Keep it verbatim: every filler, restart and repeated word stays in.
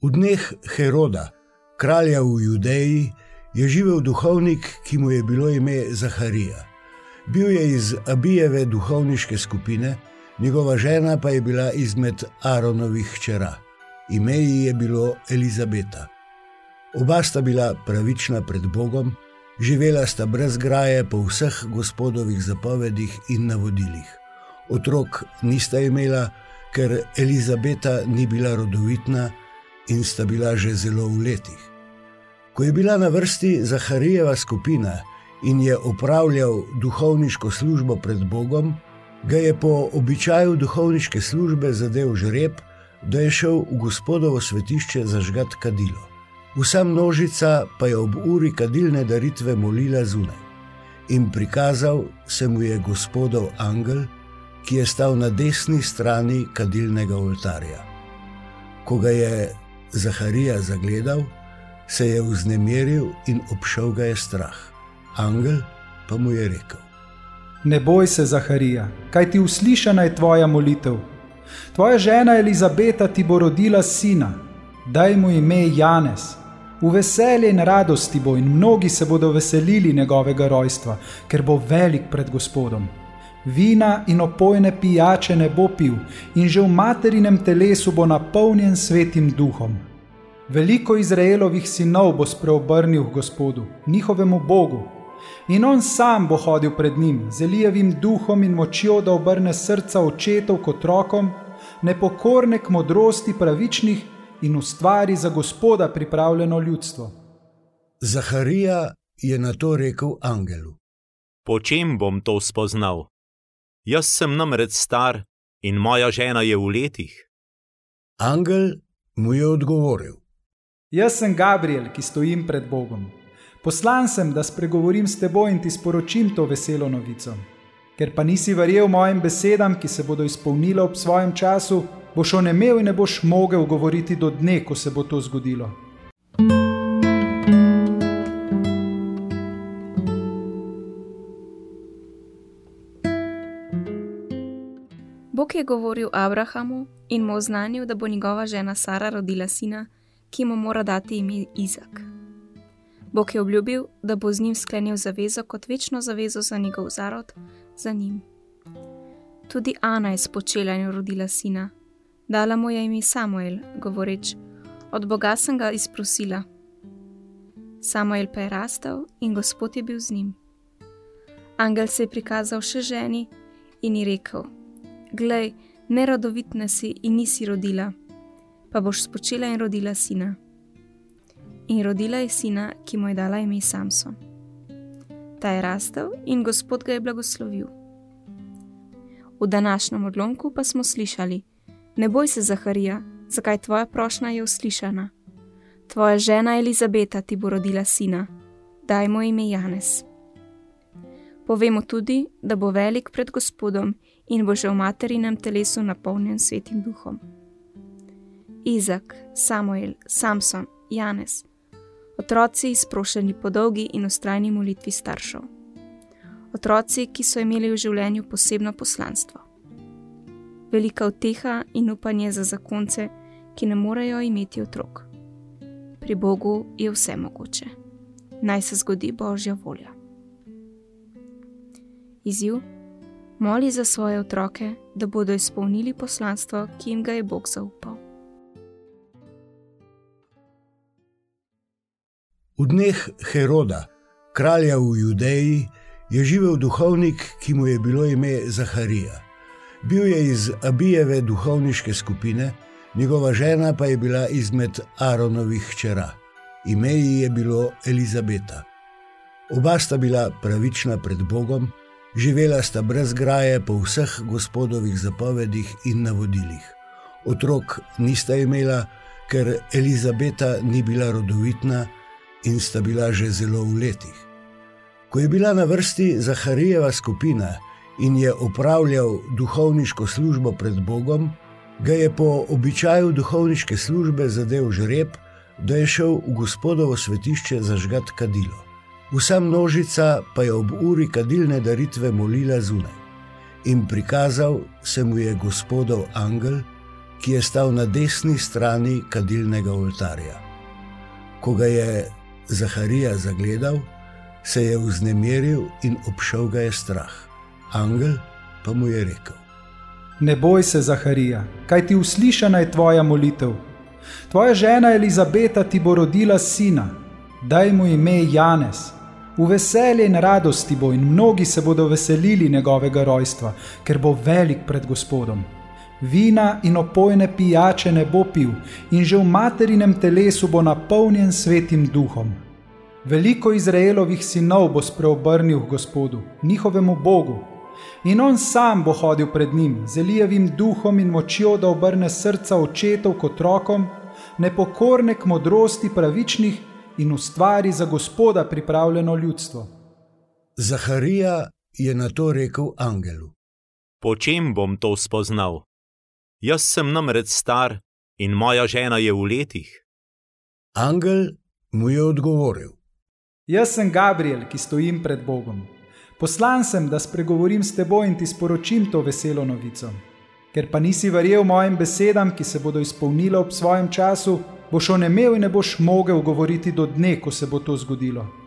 V dneh Heroda, kralja v Judeji, je živel duhovnik, ki mu je bilo ime Zaharija. Bil je iz Abijeve duhovniške skupine, njegova žena pa je bila izmed Aaronovih hčera. Ime ji je bilo Elizabeta. Oba sta bila pravična pred Bogom, živela sta brez graje po vseh Gospodovih zapovedih in navodilih. Otrok nista imela, ker Elizabeta ni bila rodovitna in sta bila že zelo v letih. Ko je bila na vrsti Zaharijeva skupina in je opravljal duhovniško službo pred Bogom, ga je po običaju duhovniške službe zadel žreb, da je šel v Gospodovo svetišče zažgat kadilo. Vsa množica pa je ob uri kadilne daritve molila zunaj. In prikazal se mu je Gospodov angel, ki je stal na desni strani kadilnega oltarja. Ko ga je Zaharija zagledal, se je vznemiril in obšel ga je strah. Angel pa mu je rekel: Ne boj se, Zaharija, kajti uslišana je tvoja molitev. Tvoja žena Elizabeta ti bo rodila sina, daj mu ime Janez. V veselje in radosti bo in mnogi se bodo veselili njegovega rojstva, ker bo velik pred Gospodom. Vina in opojne pijače ne bo pil in že v materinem telesu bo napolnjen svetim duhom. Veliko Izraelovih sinov bo spreobrnil k Gospodu, njihovemu Bogu, in on sam bo hodil pred njim, z Elijevim duhom in močjo, da obrne srca očetov k otrokom, nepokorne k modrosti pravičnih in ustvari za Gospoda pripravljeno ljudstvo. Zaharija je na to rekel angelu: Po čem bom to spoznal? Jaz sem namreč star in moja žena je v letih. Angel mu je odgovoril: Jaz sem Gabriel, ki stojim pred Bogom. Poslan sem, da spregovorim s teboj in ti sporočim to veselo novico. Ker pa nisi verjel mojim besedam, ki se bodo izpolnile ob svojem času, boš onemel in ne boš mogel govoriti do dne, ko se bo to zgodilo. Bog je govoril Abrahamu in mu oznanil, da bo njegova žena Sara rodila sina, ki mu mora dati ime Izak. Bog je obljubil, da bo z njim sklenil zavezo kot večno zavezo za njegov zarod, za njim. Tudi Ana je spočela in rodila sina. Dala mu je ime Samuel, govoreč: Od Boga sem ga izprosila. Samuel pa je rastel in Gospod je bil z njim. Angel se je prikazal še ženi in ji rekel: Glej, nerodovitna si in nisi rodila, pa boš spočela in rodila sina. In rodila je sina, ki mu je dala ime Samson. Ta je rastel in Gospod ga je blagoslovil. V današnjem odlomku pa smo slišali: Ne boj se, Zaharija, zakaj tvoja prošnja je uslišana. Tvoja žena Elizabeta ti bo rodila sina, daj mu ime Janez. Povemo tudi, da bo velik pred Gospodom in bo že v materinem telesu napolnjen svetim duhom. Izak, Samuel, Samson, Janez, otroci izprošeni po dolgi in vztrajni molitvi staršev. Otroci, ki so imeli v življenju posebno poslanstvo. Velika uteha in upanje za zakonce, ki ne morejo imeti otrok. Pri Bogu je vse mogoče. Naj se zgodi Božja volja. Izziv: moli za svoje otroke, da bodo izpolnili poslanstvo, ki jim ga je Bog zaupal. V dneh Heroda, kralja v Judeji, je živel duhovnik, ki mu je bilo ime Zaharija. Bil je iz Abijeve duhovniške skupine, njegova žena pa je bila izmed Aaronovih hčera. Ime ji je bilo Elizabeta. Oba sta bila pravična pred Bogom, živela sta brez graje po vseh Gospodovih zapovedih in navodilih. Otrok nista imela, ker Elizabeta ni bila rodovitna in sta bila že zelo v letih. Ko je bila na vrsti Zaharijeva skupina in je opravljal duhovniško službo pred Bogom, ga je po običaju duhovniške službe zadel žreb, da je šel v Gospodovo svetišče zažgat kadilo. Vsa množica pa je ob uri kadilne daritve molila zunaj. In prikazal se mu je Gospodov angel, ki je stal na desni strani kadilnega oltarja. Ko ga je Zaharija zagledal, se je vznemiril in obšel ga je strah. Angel pa mu je rekel: Ne boj se, Zaharija, kaj ti uslišana je tvoja molitev. Tvoja žena Elizabeta ti bo rodila sina, daj mu ime Janez. V veselje in radosti bo in mnogi se bodo veselili njegovega rojstva, ker bo velik pred Gospodom. Vina in opojne pijače ne bo pil in že v materinem telesu bo napolnjen svetim duhom. Veliko Izraelovih sinov bo spreobrnil k Gospodu, njihovemu Bogu, in on sam bo hodil pred njim, z Elijevim duhom in močjo, da obrne srca očetov k otrokom, nepokorne k modrosti pravičnih in ustvari za Gospoda pripravljeno ljudstvo. Zaharija je na to rekel angelu: Po čem bom to spoznal? Jaz sem namreč star in moja žena je v letih. Angel mu je odgovoril: Jaz sem Gabriel, ki stojim pred Bogom. Poslan sem, da spregovorim s teboj in ti sporočim to veselo novico. Ker pa nisi verjel mojim besedam, ki se bodo izpolnile ob svojem času, boš onemel in ne boš mogel govoriti do dne, ko se bo to zgodilo.